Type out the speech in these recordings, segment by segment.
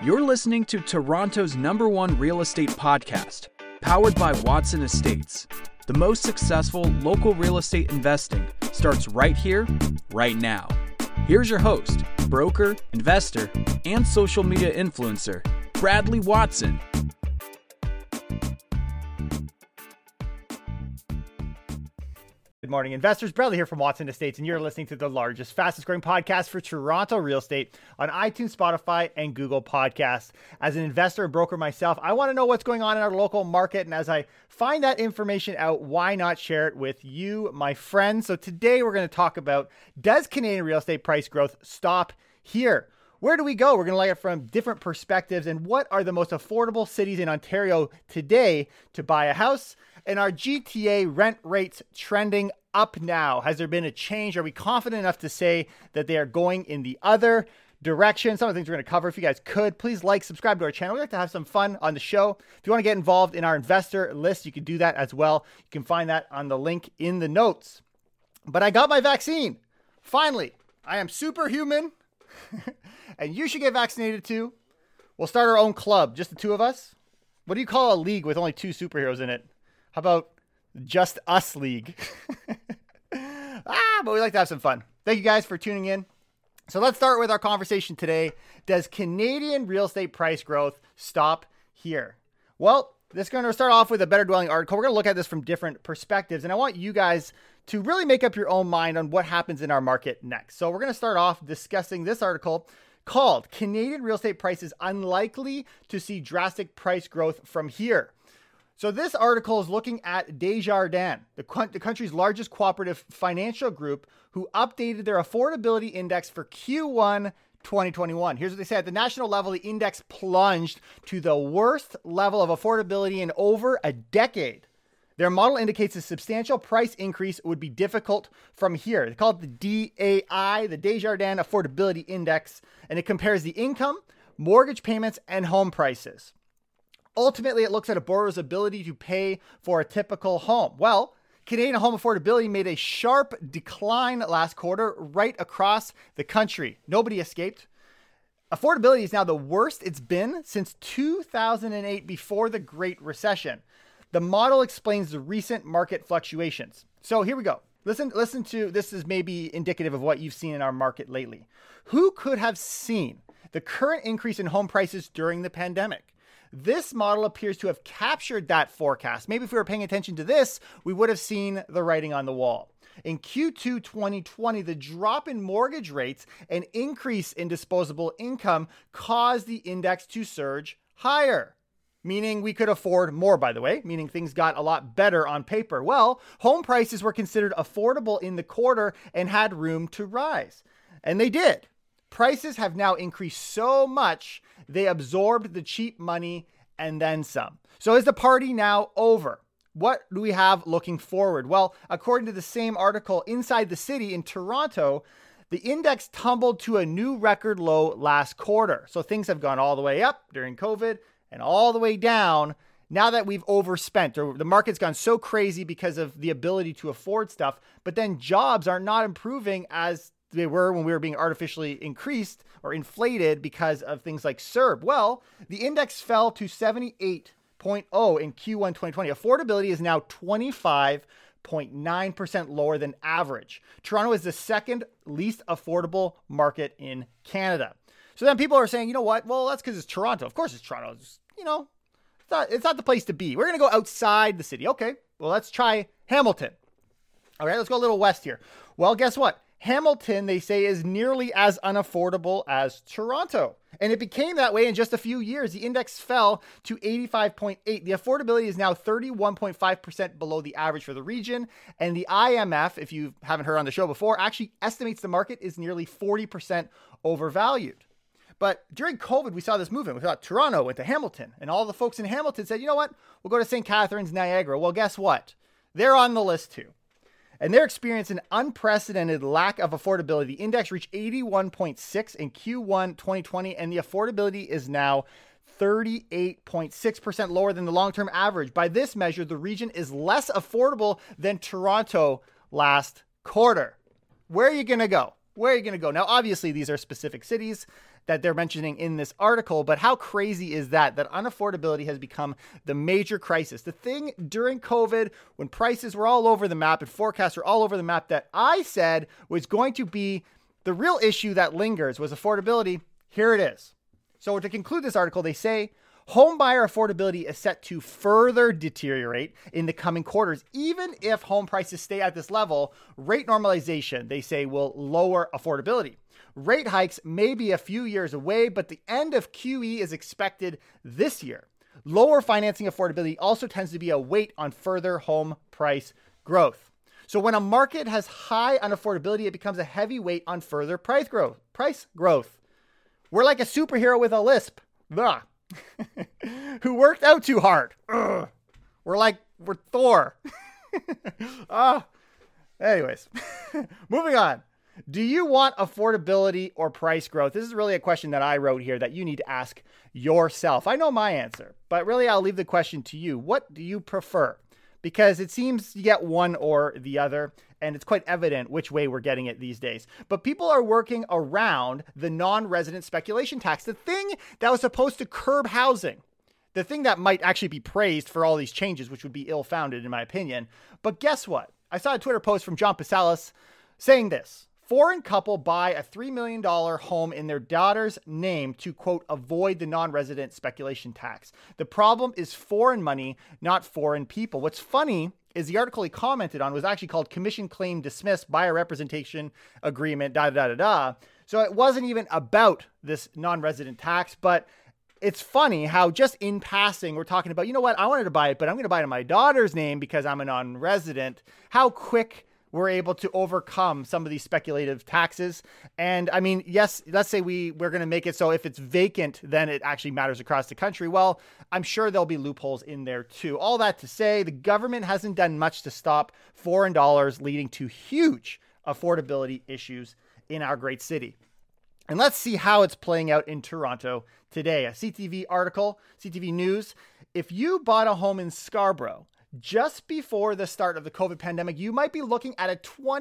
You're listening to Toronto's #1 real estate podcast, powered by Watson Estates. The most successful local real estate investing starts right here, right now. Here's your host, broker, investor, and social media influencer, Bradley Watson. Good morning, investors. Bradley here from Watson Estates, and you're listening to the largest, fastest growing podcast for Toronto real estate on iTunes, Spotify, and Google Podcasts. As an investor and broker myself, I want to know what's going on in our local market, and as I find that information out, why not share it with you, my friends? So today we're going to talk about, does Canadian real estate price growth stop here? Where do we go? We're going to look at it from different perspectives, and what are the most affordable cities in Ontario today to buy a house? And our GTA rent rates trending up now? Has there been a change? Are we confident enough to say that they are going in the other direction? Some of the things we're going to cover. If you guys could, please like, subscribe to our channel. We like to have some fun on the show. If you want to get involved in our investor list, you can do that as well. You can find that on the link in the notes. But I got my vaccine. Finally, I am superhuman. And you should get vaccinated too. We'll start our own club, just the two of us. What do you call a league with only two superheroes in it? How about Just Us League? But we like to have some fun. Thank you guys for tuning in. So let's start with our conversation today. Does Canadian real estate price growth stop here? Well, this is going to start off with a Better Dwelling article. We're going to look at this from different perspectives, and I want you guys to really make up your own mind on what happens in our market next. So we're going to start off discussing this article called Canadian Real Estate Prices Unlikely to See Drastic Price Growth from Here. So this article is looking at Desjardins, the country's largest cooperative financial group, who updated their affordability index for Q1 2021. Here's what they said. At the national level, the index plunged to the worst level of affordability in over a decade. Their model indicates a substantial price increase would be difficult from here. They call it the DAI, the Desjardins Affordability Index, and it compares the income, mortgage payments, and home prices. Ultimately, it looks at a borrower's ability to pay for a typical home. Well, Canadian home affordability made a sharp decline last quarter right across the country. Nobody escaped. Affordability is now the worst it's been since 2008, before the Great Recession. The model explains the recent market fluctuations. So here we go. Listen to this. Is maybe indicative of what you've seen in our market lately. Who could have seen the current increase in home prices during the pandemic? This model appears to have captured that forecast. Maybe if we were paying attention to this, we would have seen the writing on the wall. In Q2 2020, the drop in mortgage rates and increase in disposable income caused the index to surge higher. Meaning we could afford more, by the way, meaning things got a lot better on paper. Well, home prices were considered affordable in the quarter and had room to rise. And they did. Prices have now increased so much, they absorbed the cheap money and then some. So is the party now over? What do we have looking forward? Well, according to the same article, inside the city in Toronto, the index tumbled to a new record low last quarter. So things have gone all the way up during COVID and all the way down now that we've overspent, or the market's gone so crazy because of the ability to afford stuff, but then jobs are not improving as they were when we were being artificially increased or inflated because of things like CERB. Well, the index fell to 78.0 in Q1 2020. Affordability is now 25.9% lower than average. Toronto is the second least affordable market in Canada. So then people are saying, you know what? Well, that's because it's Toronto. Of course it's Toronto. It's, it's not the place to be. We're going to go outside the city. Okay, well, let's try Hamilton. All right, let's go a little west here. Well, guess what? Hamilton, they say, is nearly as unaffordable as Toronto. And it became that way in just a few years. The index fell to 85.8. The affordability is now 31.5% below the average for the region. And the IMF, if you haven't heard on the show before, actually estimates the market is nearly 40% overvalued. But during COVID, we saw this movement. We thought Toronto went to Hamilton. And all the folks in Hamilton said, you know what? We'll go to St. Catharines, Niagara. Well, guess what? They're on the list too. And they're experiencing an unprecedented lack of affordability. The index reached 81.6 in Q1 2020, and the affordability is now 38.6% lower than the long-term average. By this measure, the region is less affordable than Toronto last quarter. Where are you going to go? Where are you going to go? Now, obviously, these are specific cities that they're mentioning in this article, but how crazy is that unaffordability has become the major crisis? The thing during COVID, when prices were all over the map and forecasts were all over the map, that I said was going to be the real issue that lingers was affordability. Here it is. So to conclude this article, they say, home buyer affordability is set to further deteriorate in the coming quarters. Even if home prices stay at this level, rate normalization, they say, will lower affordability. Rate hikes may be a few years away, but the end of QE is expected this year. Lower financing affordability also tends to be a weight on further home price growth. So when a market has high unaffordability, it becomes a heavy weight on further price growth. We're like a superhero with a lisp. Blah. Who worked out too hard. Ugh. We're Thor. Anyways, moving on. Do you want affordability or price growth? This is really a question that I wrote here that you need to ask yourself. I know my answer, but really I'll leave the question to you. What do you prefer? Because it seems you get one or the other, and it's quite evident which way we're getting it these days. But people are working around the non-resident speculation tax, the thing that was supposed to curb housing, the thing that might actually be praised for all these changes, which would be ill-founded in my opinion. But guess what? I saw a Twitter post from John Passalis saying this. Foreign couple buy a $3 million home in their daughter's name to, quote, avoid the non-resident speculation tax. The problem is foreign money, not foreign people. What's funny is the article he commented on was actually called Commission Claim Dismissed Buyer Representation Agreement, So it wasn't even about this non-resident tax, but it's funny how just in passing, we're talking about, you know what, I wanted to buy it, but I'm going to buy it in my daughter's name because I'm a non-resident. How quick we're able to overcome some of these speculative taxes. And I mean, yes, let's say we're going to make it so if it's vacant, then it actually matters across the country. Well, I'm sure there'll be loopholes in there too. All that to say, the government hasn't done much to stop foreign dollars, leading to huge affordability issues in our great city. And let's see how it's playing out in Toronto today. A CTV article, CTV News. If you bought a home in Scarborough just before the start of the COVID pandemic, you might be looking at a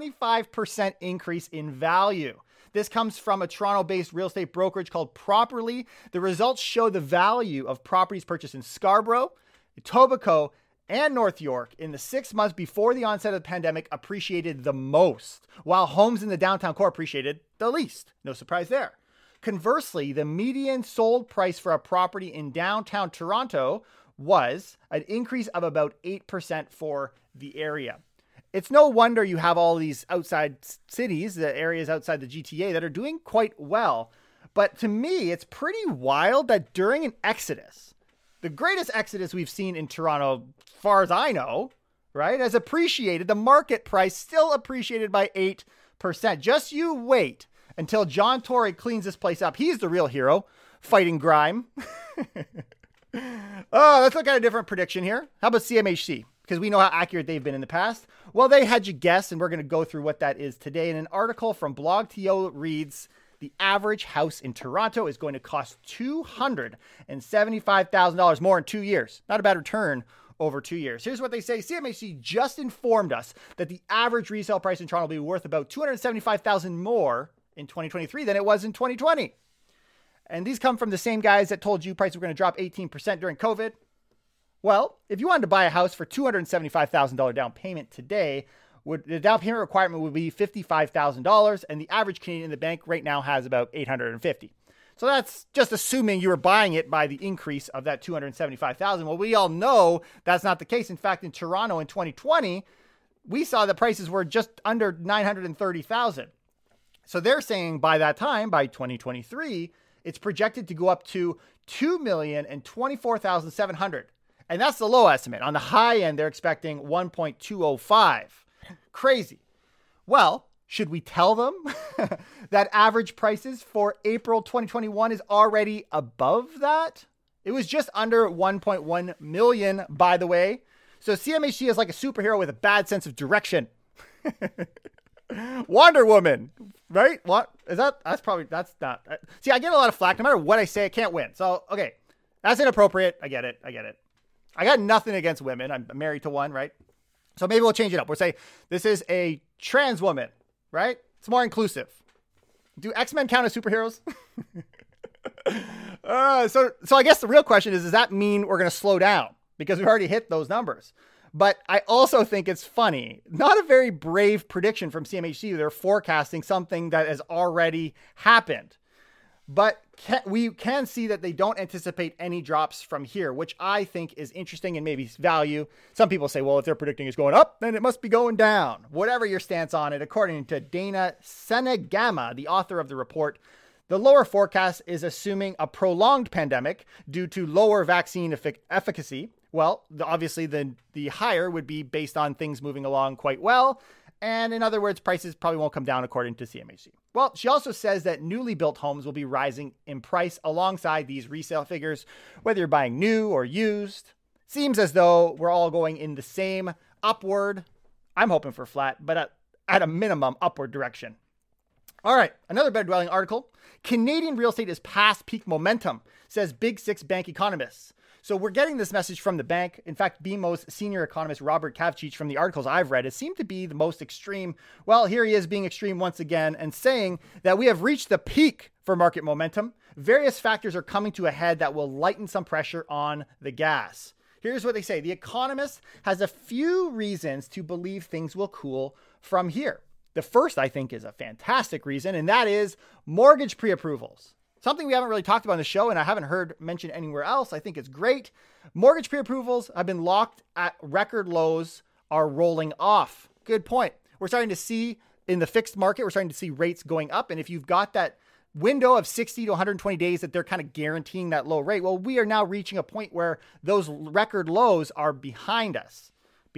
25% increase in value. This comes from a Toronto-based real estate brokerage called Properly. The results show the value of properties purchased in Scarborough, Etobicoke, and North York in the 6 months before the onset of the pandemic appreciated the most, while homes in the downtown core appreciated the least. No surprise there. Conversely, the median sold price for a property in downtown Toronto was an increase of about 8% for the area. It's no wonder you have all these outside cities, the areas outside the GTA that are doing quite well. But to me, it's pretty wild that during an exodus, the greatest exodus we've seen in Toronto, as far as I know, right, has appreciated, the market price still appreciated by 8%. Just you wait until John Tory cleans this place up. He's the real hero, fighting grime. Let's look at a different prediction here. How about CMHC? Because we know how accurate they've been in the past. Well, they had you guess, and we're going to go through what that is today. In an article from BlogTO reads, the average house in Toronto is going to cost $275,000 more in 2 years. Not a bad return over 2 years. Here's what they say. CMHC just informed us that the average resale price in Toronto will be worth about $275,000 more in 2023 than it was in 2020. And these come from the same guys that told you prices were going to drop 18% during COVID. Well, if you wanted to buy a house for $275,000 down payment today, the down payment requirement would be $55,000, and the average Canadian in the bank right now has about $850,000. So that's just assuming you were buying it by the increase of that $275,000. Well, we all know that's not the case. In fact, in Toronto in 2020, we saw the prices were just under $930,000. So they're saying by that time, by 2023, it's projected to go up to $2,024,700. And that's the low estimate. On the high end, they're expecting 1.205. Crazy. Well, should we tell them that average prices for April 2021 is already above that? It was just under 1.1 million, by the way. So CMHC is like a superhero with a bad sense of direction. Wonder Woman, right? What is that? That's not. See, I get a lot of flack. No matter what I say, I can't win. So, okay, that's inappropriate. I get it. I got nothing against women. I'm married to one, right? So maybe we'll change it up. We'll say this is a trans woman, right? It's more inclusive. Do X-Men count as superheroes? So I guess the real question is, does that mean we're going to slow down? Because we've already hit those numbers. But I also think it's funny. Not a very brave prediction from CMHC. They're forecasting something that has already happened. But we can see that they don't anticipate any drops from here, which I think is interesting and maybe value. Some people say, well, if they're predicting it's going up, then it must be going down. Whatever your stance on it, according to Dana Senegama, the author of the report, the lower forecast is assuming a prolonged pandemic due to lower vaccine efficacy. Well, obviously the higher would be based on things moving along quite well. And in other words, prices probably won't come down according to CMHC. Well, she also says that newly built homes will be rising in price alongside these resale figures, whether you're buying new or used. Seems as though we're all going in the same upward, I'm hoping for flat, but at a minimum upward direction. All right, another bed dwelling article. Canadian real estate is past peak momentum, says Big Six bank economists. So we're getting this message from the bank. In fact, BMO's senior economist, Robert Kavcic, from the articles I've read, it seemed to be the most extreme. Well, here he is being extreme once again and saying that we have reached the peak for market momentum. Various factors are coming to a head that will lighten some pressure on the gas. Here's what they say. The Economist has a few reasons to believe things will cool from here. The first, I think, is a fantastic reason, and that is mortgage pre-approvals. Something we haven't really talked about on the show, and I haven't heard mentioned anywhere else. I think it's great. Mortgage pre-approvals have been locked at record lows, are rolling off. Good point. We're starting to see in the fixed market, we're starting to see rates going up. And if you've got that window of 60 to 120 days that they're kind of guaranteeing that low rate, well, we are now reaching a point where those record lows are behind us.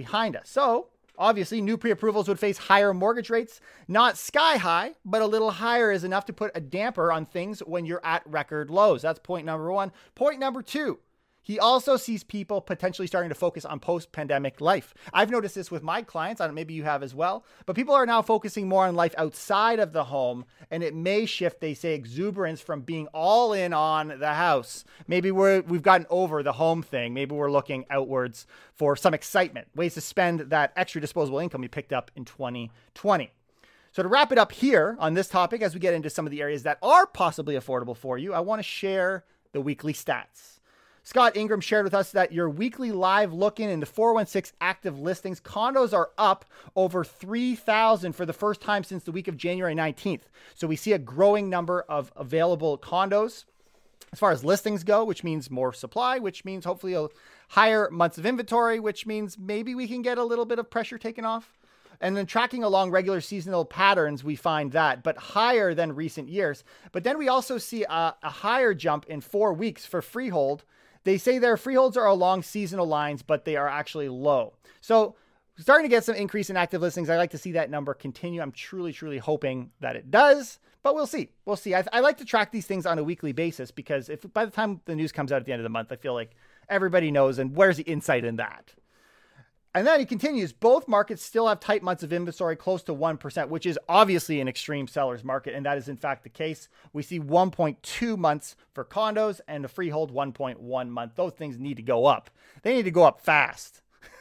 So obviously, new pre-approvals would face higher mortgage rates, not sky high, but a little higher is enough to put a damper on things when you're at record lows. That's point number one. Point number two, he also sees people potentially starting to focus on post-pandemic life. I've noticed this with my clients, and maybe you have as well, but people are now focusing more on life outside of the home, and it may shift, they say, exuberance from being all in on the house. Maybe we've gotten over the home thing. Maybe we're looking outwards for some excitement, ways to spend that extra disposable income we picked up in 2020. So to wrap it up here on this topic, as we get into some of the areas that are possibly affordable for you, I want to share the weekly stats. Scott Ingram shared with us that your weekly live look-in in the 416 active listings, condos are up over 3,000 for the first time since the week of January 19th. So we see a growing number of available condos as far as listings go, which means more supply, which means hopefully a higher months of inventory, which means maybe we can get a little bit of pressure taken off. And then tracking along regular seasonal patterns, we find that, but higher than recent years. But then we also see a higher jump in 4 weeks for freehold. They say their freeholds are along seasonal lines, but they are actually low. So starting to get some increase in active listings. I like to see that number continue. I'm truly, truly hoping that it does, but we'll see. We'll see. I like to track these things on a weekly basis because if by the time the news comes out at the end of the month, I feel like everybody knows, and where's the insight in that? And then he continues, both markets still have tight months of inventory close to 1%, which is obviously an extreme seller's market. And that is in fact the case. We see 1.2 months for condos and a freehold 1.1 month. Those things need to go up. They need to go up fast.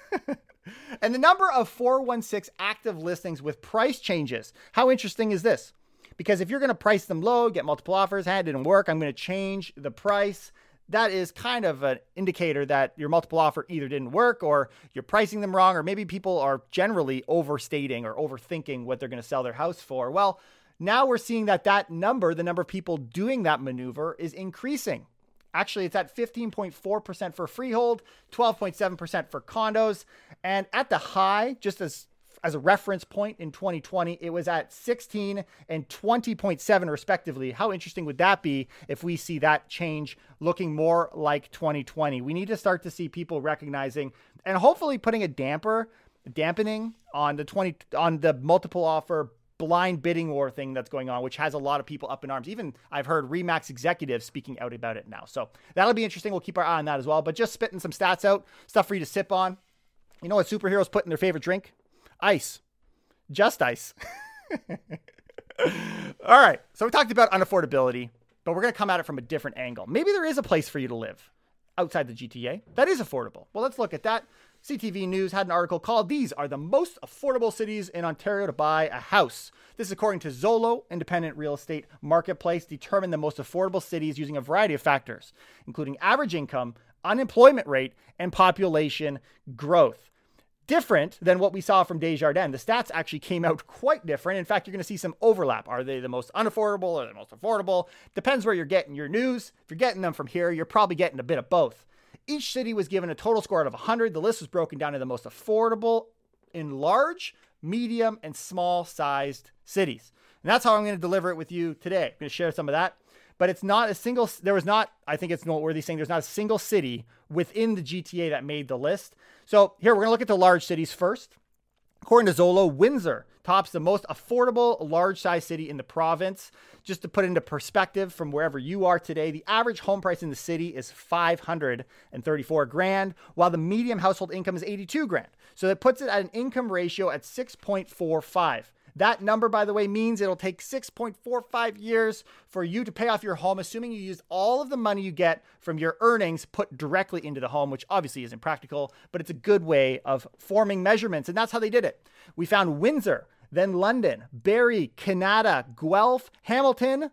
And the number of 416 active listings with price changes. How interesting is this? Because if you're going to price them low, get multiple offers, it didn't work, I'm going to change the price. That is kind of an indicator that your multiple offer either didn't work or you're pricing them wrong, or maybe people are generally overstating or overthinking what they're going to sell their house for. Well, now we're seeing that number, the number of people doing that maneuver, is increasing. Actually, it's at 15.4% for freehold, 12.7% for condos. And at the high, just as a reference point in 2020, it was at 16 and 20.7 respectively. How interesting would that be if we see that change looking more like 2020? We need to start to see people recognizing and hopefully putting a dampening on the multiple offer blind bidding war thing that's going on, which has a lot of people up in arms. Even I've heard RE/MAX executives speaking out about it now. So that'll be interesting. We'll keep our eye on that as well. But just spitting some stats out, stuff for you to sip on. You know what superheroes put in their favorite drink? Ice. Just ice. All right. So we talked about unaffordability, but we're going to come at it from a different angle. Maybe there is a place for you to live outside the GTA that is affordable. Well, let's look at that. CTV News had an article called "These are the most affordable cities in Ontario to buy a house." This is according to Zolo, independent real estate marketplace, determined the most affordable cities using a variety of factors, including average income, unemployment rate, and population growth. Different than what we saw from Desjardins. The stats actually came out quite different. In fact, you're going to see some overlap. Are they the most unaffordable or the most affordable? Depends where you're getting your news. If you're getting them from here, you're probably getting a bit of both. Each city was given a total score out of 100. The list was broken down to the most affordable in large, medium, and small-sized cities. And that's how I'm going to deliver it with you today. I'm going to share some of that. But it's not a single, I think it's noteworthy saying there's not a single city within the GTA that made the list. So here, we're going to look at the large cities first. According to Zolo, Windsor tops the most affordable large-size city in the province. Just to put into perspective from wherever you are today, the average home price in the city is $534,000, while the median household income is $82,000. So that puts it at an income ratio at 6.45. That number, by the way, means it'll take 6.45 years for you to pay off your home, assuming you use all of the money you get from your earnings put directly into the home, which obviously isn't practical, but it's a good way of forming measurements. And that's how they did it. We found Windsor, then London, Barrie, Canada, Guelph, Hamilton,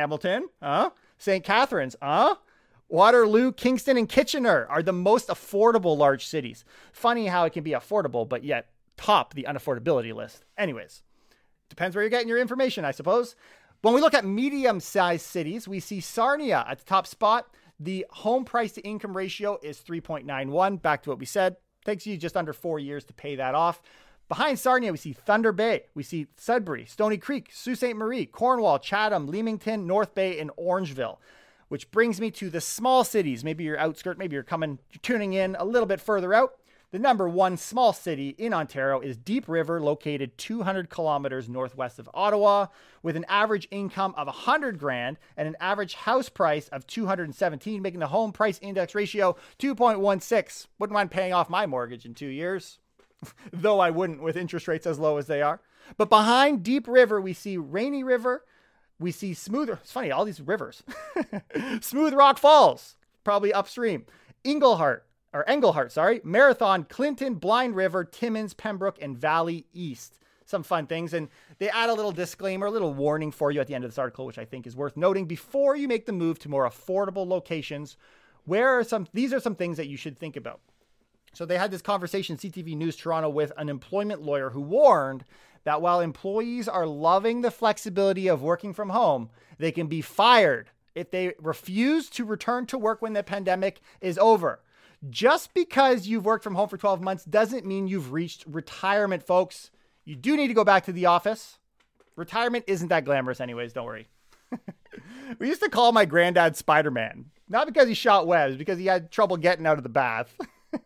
St. Catharines, Waterloo, Kingston, and Kitchener are the most affordable large cities. Funny how it can be affordable, but yet top the unaffordability list. Anyways. Depends where you're getting your information, I suppose. When we look at medium-sized cities, we see Sarnia at the top spot. The home price to income ratio is 3.91. Back to what we said. Takes you just under 4 years to pay that off. Behind Sarnia, we see Thunder Bay. We see Sudbury, Stony Creek, Sault Ste. Marie, Cornwall, Chatham, Leamington, North Bay, and Orangeville. Which brings me to the small cities. Maybe you're outskirt, maybe you're tuning in a little bit further out. The number one small city in Ontario is Deep River, located 200 kilometers northwest of Ottawa, with an average income of $100,000 and an average house price of $217,000, making the home price index ratio 2.16. Wouldn't mind paying off my mortgage in 2 years, though I wouldn't with interest rates as low as they are. But behind Deep River, we see Rainy River, we see it's funny, all these rivers. Smooth Rock Falls, probably upstream. Englehart, Marathon, Clinton, Blind River, Timmins, Pembroke, and Valley East. Some fun things. And they add a little disclaimer, a little warning for you at the end of this article, which I think is worth noting before you make the move to more affordable locations. These are some things that you should think about. So they had this conversation, CTV News Toronto, with an employment lawyer who warned that while employees are loving the flexibility of working from home, they can be fired if they refuse to return to work when the pandemic is over. Just because you've worked from home for 12 months doesn't mean you've reached retirement, folks. You do need to go back to the office. Retirement isn't that glamorous anyways, don't worry. We used to call my granddad Spider-Man. Not because he shot webs, because he had trouble getting out of the bath.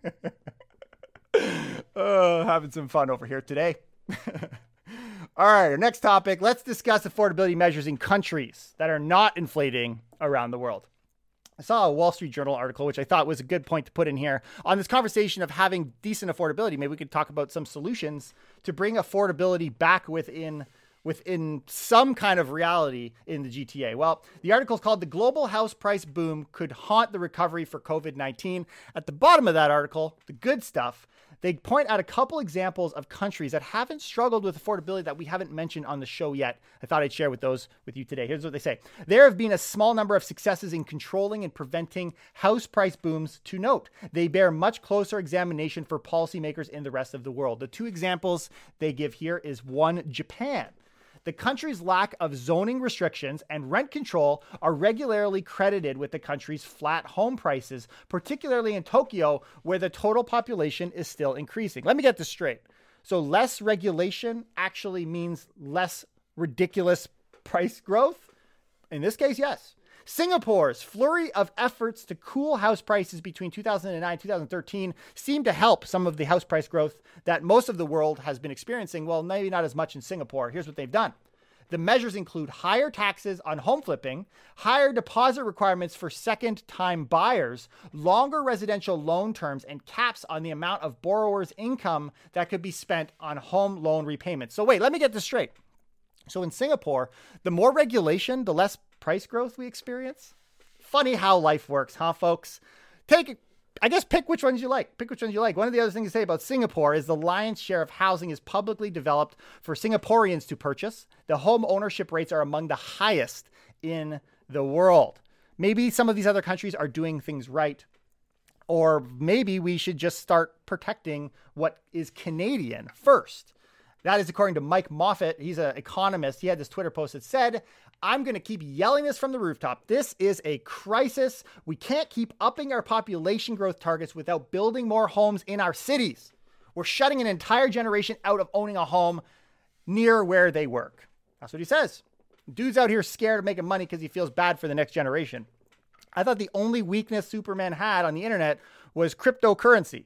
Having some fun over here today. All right, our next topic. Let's discuss affordability measures in countries that are not inflating around the world. I saw a Wall Street Journal article, which I thought was a good point to put in here on this conversation of having decent affordability. Maybe we could talk about some solutions to bring affordability back within some kind of reality in the GTA. Well, the article is called "The Global House Price Boom Could Haunt the Recovery for COVID-19. At the bottom of that article, the good stuff, they point out a couple examples of countries that haven't struggled with affordability that we haven't mentioned on the show yet. I thought I'd share those with you today. Here's what they say. There have been a small number of successes in controlling and preventing house price booms to note. They bear much closer examination for policymakers in the rest of the world. The two examples they give here is one, Japan. The country's lack of zoning restrictions and rent control are regularly credited with the country's flat home prices, particularly in Tokyo, where the total population is still increasing. Let me get this straight. So less regulation actually means less ridiculous price growth? In this case, yes. Singapore's flurry of efforts to cool house prices between 2009 and 2013 seemed to help some of the house price growth that most of the world has been experiencing. Well, maybe not as much in Singapore. Here's what they've done. The measures include higher taxes on home flipping, higher deposit requirements for second-time buyers, longer residential loan terms, and caps on the amount of borrowers' income that could be spent on home loan repayments. So wait, let me get this straight. So in Singapore, the more regulation, the less price growth we experience. Funny how life works, huh, folks? I guess pick which ones you like. One of the other things to say about Singapore is the lion's share of housing is publicly developed for Singaporeans to purchase. The home ownership rates are among the highest in the world. Maybe some of these other countries are doing things right. Or maybe we should just start protecting what is Canadian first. That is according to Mike Moffat. He's an economist. He had this Twitter post that said, I'm going to keep yelling this from the rooftop. This is a crisis. We can't keep upping our population growth targets without building more homes in our cities. We're shutting an entire generation out of owning a home near where they work. That's what he says. Dude's out here scared of making money because he feels bad for the next generation. I thought the only weakness Superman had on the internet was cryptocurrency.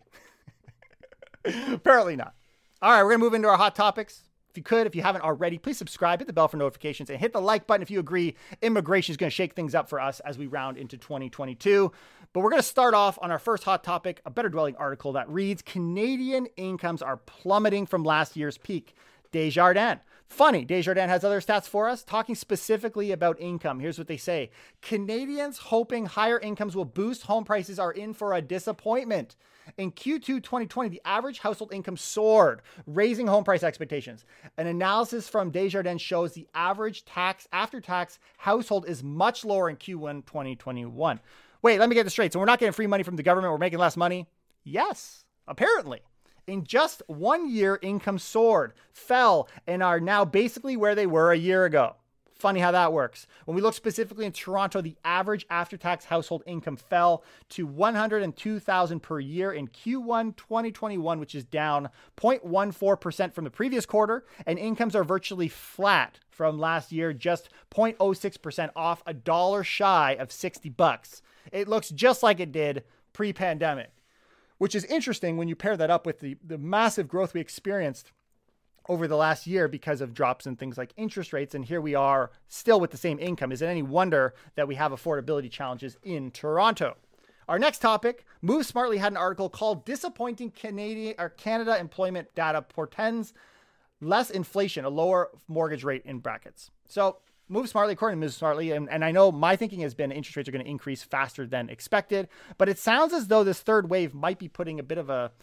Apparently not. All right, we're going to move into our hot topics. If you haven't already, please subscribe, hit the bell for notifications, and hit the like button if you agree immigration is going to shake things up for us as we round into 2022. But we're going to start off on our first hot topic, a Better Dwelling article that reads, Canadian incomes are plummeting from last year's peak. Desjardins. Funny, Desjardins has other stats for us, talking specifically about income. Here's what they say. Canadians hoping higher incomes will boost home prices are in for a disappointment. In Q2 2020, the average household income soared, raising home price expectations. An analysis from Desjardins shows the average after-tax household is much lower in Q1 2021. Wait, let me get this straight. So we're not getting free money from the government. We're making less money? Yes, apparently. In just 1 year, income soared, fell, and are now basically where they were a year ago. Funny how that works. When we look specifically in Toronto, the average after-tax household income fell to $102,000 per year in Q1 2021, which is down 0.14% from the previous quarter, and incomes are virtually flat from last year, just 0.06% off, $1 shy of $60. It looks just like it did pre-pandemic, which is interesting when you pair that up with the massive growth we experienced over the last year because of drops in things like interest rates. And here we are still with the same income. Is it any wonder that we have affordability challenges in Toronto? Our next topic, Move Smartly had an article called Disappointing Canada Employment Data Portends Less Inflation, a Lower Mortgage Rate in brackets. So Move Smartly, according to Move Smartly, and I know my thinking has been interest rates are going to increase faster than expected, but it sounds as though this third wave might be putting a bit of a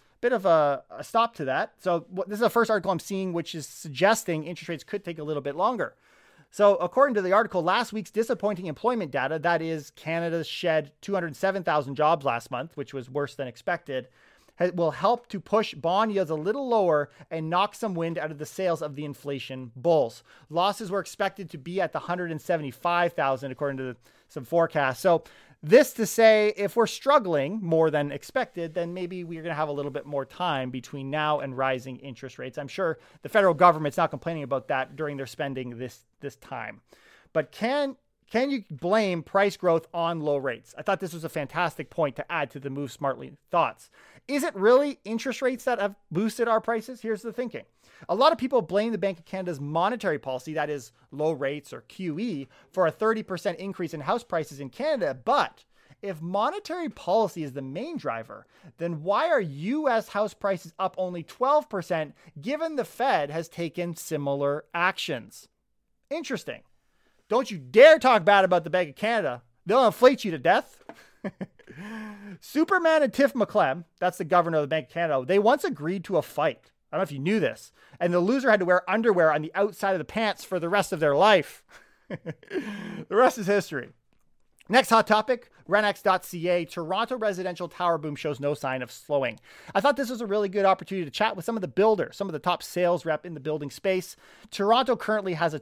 stop to that. So this is the first article I'm seeing, which is suggesting interest rates could take a little bit longer. So according to the article, last week's disappointing employment data, that is Canada shed 207,000 jobs last month, which was worse than expected, will help to push bond yields a little lower and knock some wind out of the sails of the inflation bulls. Losses were expected to be at the 175,000, according to some forecasts. So this to say, if we're struggling more than expected, then maybe we're going to have a little bit more time between now and rising interest rates. I'm sure the federal government's not complaining about that during their spending this time. But can you blame price growth on low rates? I thought this was a fantastic point to add to the Move Smartly thoughts. Is it really interest rates that have boosted our prices? Here's the thinking. A lot of people blame the Bank of Canada's monetary policy, that is low rates or QE, for a 30% increase in house prices in Canada. But if monetary policy is the main driver, then why are U.S. house prices up only 12% given the Fed has taken similar actions? Interesting. Don't you dare talk bad about the Bank of Canada. They'll inflate you to death. Superman and Tiff McClem, that's the governor of the Bank of Canada, they once agreed to a fight. I don't know if you knew this. And the loser had to wear underwear on the outside of the pants for the rest of their life. The rest is history. Next hot topic, Renx.ca, Toronto residential tower boom shows no sign of slowing. I thought this was a really good opportunity to chat with some of the builders, some of the top sales rep in the building space. Toronto currently has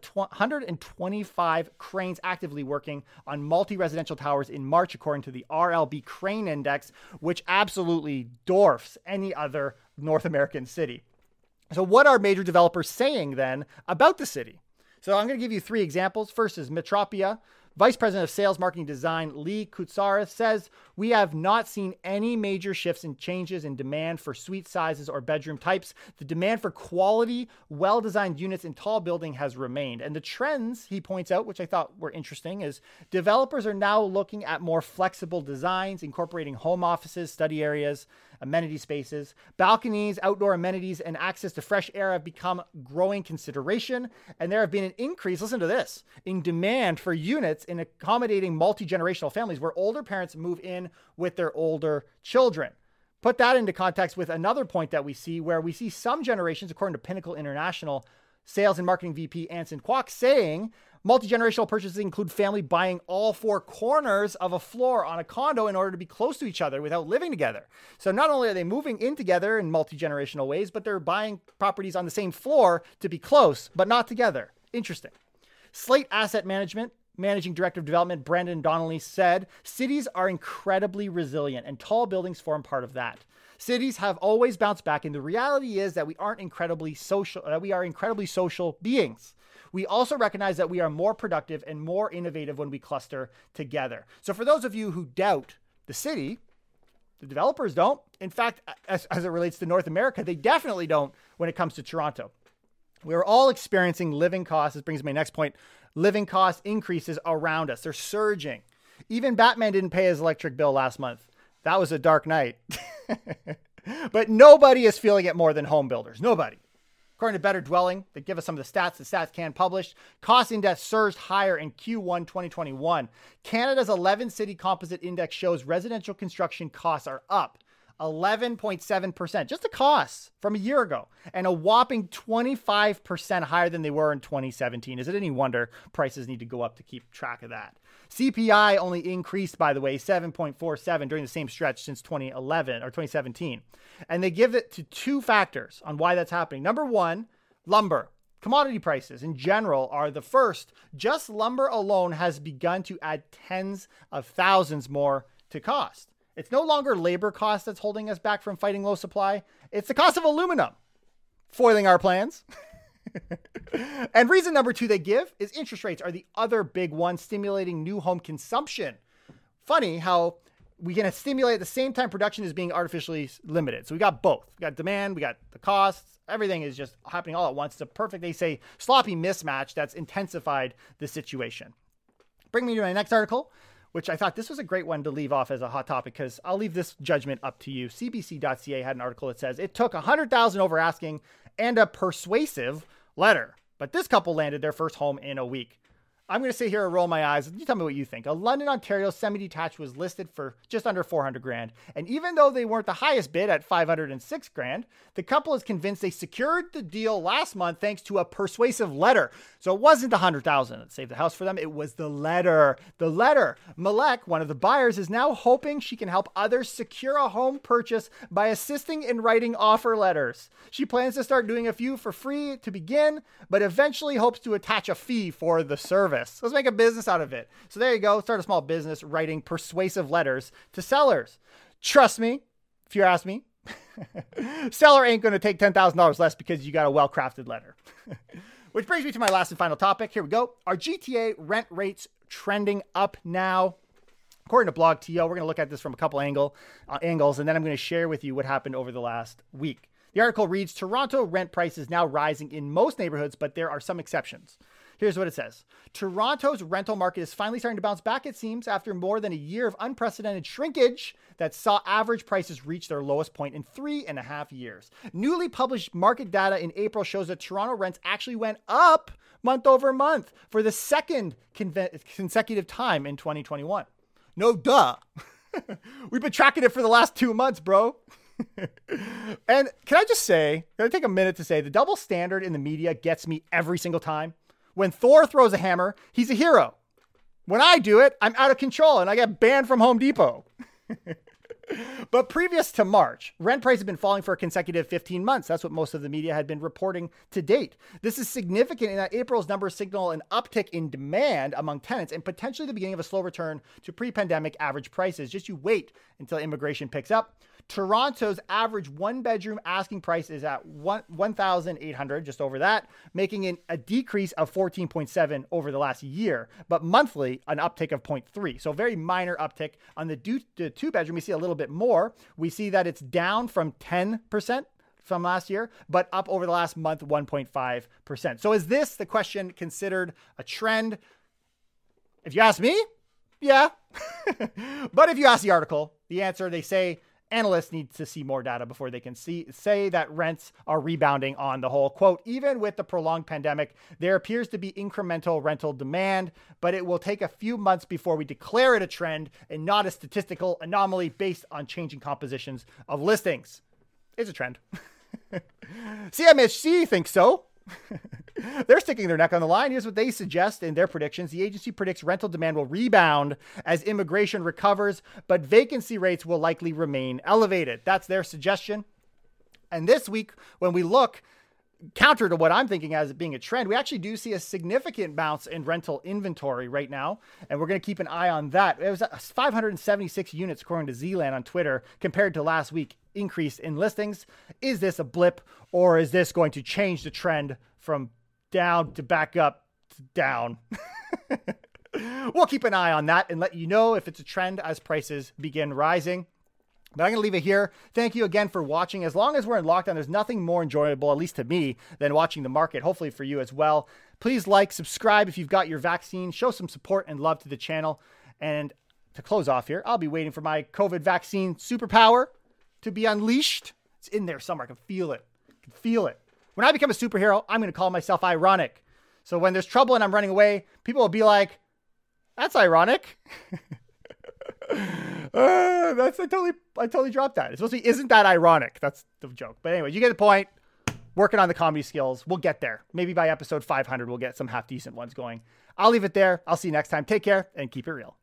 125 cranes actively working on multi-residential towers in March, according to the RLB Crane Index, which absolutely dwarfs any other North American city. So what are major developers saying then about the city? So I'm going to give you 3 examples. First is Metropia. Vice President of Sales, Marketing, Design, Lee Kutsaris, says, we have not seen any major shifts in changes in demand for suite sizes or bedroom types. The demand for quality, well-designed units in tall building has remained. And the trends, he points out, which I thought were interesting, is developers are now looking at more flexible designs, incorporating home offices, study areas, amenity spaces. Balconies, outdoor amenities, and access to fresh air have become growing consideration. And there have been an increase, listen to this, in demand for units in accommodating multi-generational families where older parents move in with their older children. Put that into context with another point that we see, where we see some generations, according to Pinnacle International Sales and Marketing VP Anson Kwok, saying multi-generational purchases include family buying all four corners of a floor on a condo in order to be close to each other without living together. So not only are they moving in together in multi-generational ways, but they're buying properties on the same floor to be close, but not together. Interesting. Slate Asset Management Managing Director of Development Brandon Donnelly said, cities are incredibly resilient and tall buildings form part of that. Cities have always bounced back, and the reality is that we are incredibly social beings. We also recognize that we are more productive and more innovative when we cluster together. So for those of you who doubt the city, the developers don't. In fact, as it relates to North America, they definitely don't when it comes to Toronto. We're all experiencing living costs. This brings me to my next point. Living cost increases around us. They're surging. Even Batman didn't pay his electric bill last month. That was a dark night. But nobody is feeling it more than home builders. Nobody. According to Better Dwelling, they give us some of the stats StatsCan published. Cost index surged higher in Q1 2021. Canada's 11 city composite index shows residential construction costs are up 11.7%, just the costs from a year ago, and a whopping 25% higher than they were in 2017. Is it any wonder prices need to go up to keep track of that? CPI only increased, by the way, 7.47 during the same stretch since 2011 or 2017. And they give it to two factors on why that's happening. Number one, lumber. Commodity prices in general are the first. Just lumber alone has begun to add tens of thousands more to cost. It's no longer labor cost that's holding us back from fighting low supply. It's the cost of aluminum foiling our plans. And reason number two they give is interest rates are the other big one, stimulating new home consumption. Funny how we can stimulate at the same time production is being artificially limited. So we got both. We got demand, we got the costs. Everything is just happening all at once. It's a perfect, they say, sloppy mismatch that's intensified the situation. Bring me to my next article, which I thought this was a great one to leave off as a hot topic because I'll leave this judgment up to you. CBC.ca had an article that says it took $100,000 over asking and a persuasive letter, but this couple landed their first home in a week. I'm going to sit here and roll my eyes. You tell me what you think. A London, Ontario semi-detached was listed for just under $400,000. And even though they weren't the highest bid at $506,000, the couple is convinced they secured the deal last month thanks to a persuasive letter. So it wasn't the $100,000 that saved the house for them. It was the letter. The letter. Malek, one of the buyers, is now hoping she can help others secure a home purchase by assisting in writing offer letters. She plans to start doing a few for free to begin, but eventually hopes to attach a fee for the service. Let's make a business out of it. So there you go. Start a small business writing persuasive letters to sellers. Trust me, if you ask me, seller ain't going to take $10,000 less because you got a well-crafted letter. Which brings me to my last and final topic. Here we go. Are GTA rent rates trending up now? According to BlogTO, we're going to look at this from a couple angles, and then I'm going to share with you what happened over the last week. The article reads, Toronto rent prices now rising in most neighborhoods, but there are some exceptions. Here's what it says. Toronto's rental market is finally starting to bounce back, it seems, after more than a year of unprecedented shrinkage that saw average prices reach their lowest point in 3.5 years. Newly published market data in April shows that Toronto rents actually went up month over month for the second consecutive time in 2021. No duh. We've been tracking it for the last 2 months, bro. And can I just say, can I take a minute to say the double standard in the media gets me every single time. When Thor throws a hammer, he's a hero. When I do it, I'm out of control and I get banned from Home Depot. But previous to March, rent prices have been falling for a consecutive 15 months. That's what most of the media had been reporting to date. This is significant in that April's numbers signal an uptick in demand among tenants and potentially the beginning of a slow return to pre-pandemic average prices. Just you wait until immigration picks up. Toronto's average one-bedroom asking price is at $1,800, just over that, making it a decrease of 14.7 over the last year, but monthly an uptick of 0.3. So very minor uptick. On the two-bedroom, we see a little bit more. We see that it's down from 10% from last year, but up over the last month, 1.5%. So is this, the question, considered a trend? If you ask me, yeah. But if you ask the article, the answer, they say, Analysts need to see more data before they can say that rents are rebounding on the whole. Quote, even with the prolonged pandemic, there appears to be incremental rental demand, but it will take a few months before we declare it a trend and not a statistical anomaly based on changing compositions of listings. It's a trend. CMHC thinks so. They're sticking their neck on the line. Here's what they suggest in their predictions. The agency predicts rental demand will rebound as immigration recovers, but vacancy rates will likely remain elevated. That's their suggestion. And this week, when we look counter to what I'm thinking as being a trend, we actually do see a significant bounce in rental inventory right now. And we're going to keep an eye on that. It was 576 units, according to Zealand on Twitter, compared to last week, increase in listings. Is this a blip, or is this going to change the trend from down to back up to down? We'll keep an eye on that and let you know if it's a trend as prices begin rising. But I'm going to leave it here. Thank you again for watching. As long as we're in lockdown, there's nothing more enjoyable, at least to me, than watching the market, hopefully for you as well. Please like, subscribe if you've got your vaccine. Show some support and love to the channel. And to close off here, I'll be waiting for my COVID vaccine superpower to be unleashed. It's in there somewhere. I can feel it. When I become a superhero, I'm going to call myself ironic. So when there's trouble and I'm running away, people will be like, that's ironic. I totally dropped that. It's supposed to be, isn't that ironic? That's the joke. But anyway, you get the point. Working on the comedy skills. We'll get there. Maybe by episode 500, we'll get some half decent ones going. I'll leave it there. I'll see you next time. Take care and keep it real.